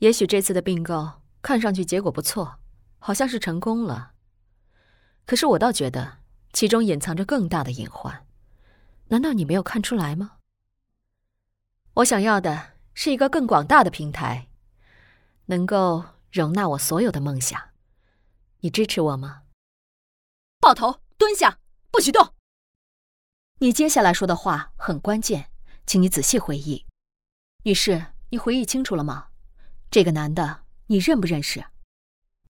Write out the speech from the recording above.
也许这次的并购看上去结果不错，好像是成功了。可是我倒觉得其中隐藏着更大的隐患，难道你没有看出来吗？我想要的是一个更广大的平台，能够容纳我所有的梦想。你支持我吗？ 抱头蹲下，不许动。 你接下来说的话很关键，请你仔细回忆。女士，你回忆清楚了吗？这个男的你认不认识？